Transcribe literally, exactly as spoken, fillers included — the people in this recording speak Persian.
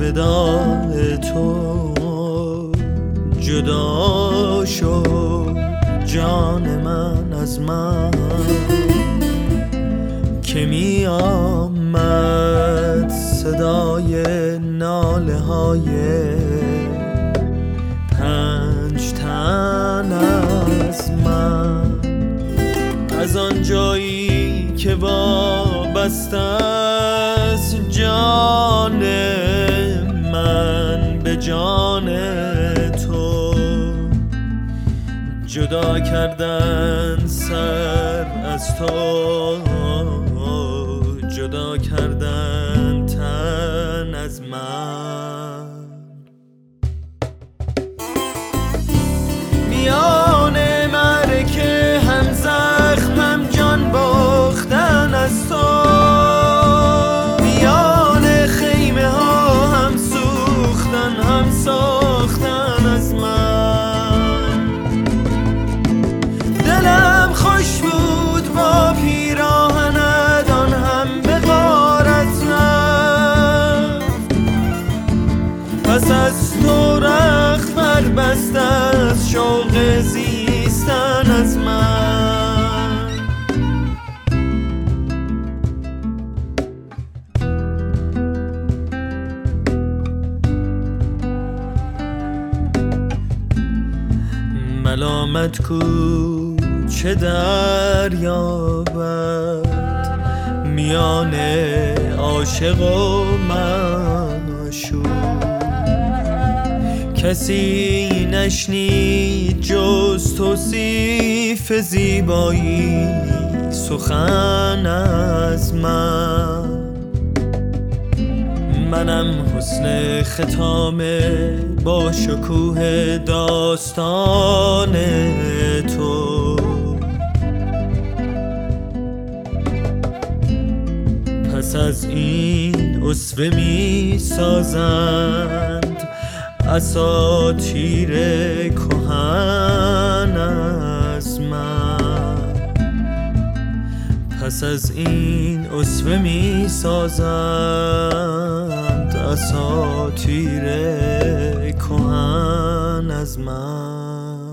وداع تو جدا شد جان من از من، که می آمد صدای ناله های پنج تن از من. از آن جایی که وابسته است جان من به جان تو، جدا کردن سر از تو، جدا کردن تن از من. میان معرکه هم زخمم جان باختن از تو، میان خیمه ها هم سوختن هم ساختن از من. دلم خوش بود با پیراهنت آن هم به غارت رفت، پس از تو رخت بربسته از شوق زیستن از من. ملامت کو چه دریابد میان عاشق و معشوق، کسی نشنید جز توصیف زیبایی سخن از من. منم حسن ختام با شکوه داستان تو، پس از این اسوه می سازند اساطیر کهن از من. پس از این اسوه می سازند اساطیر کهن از من.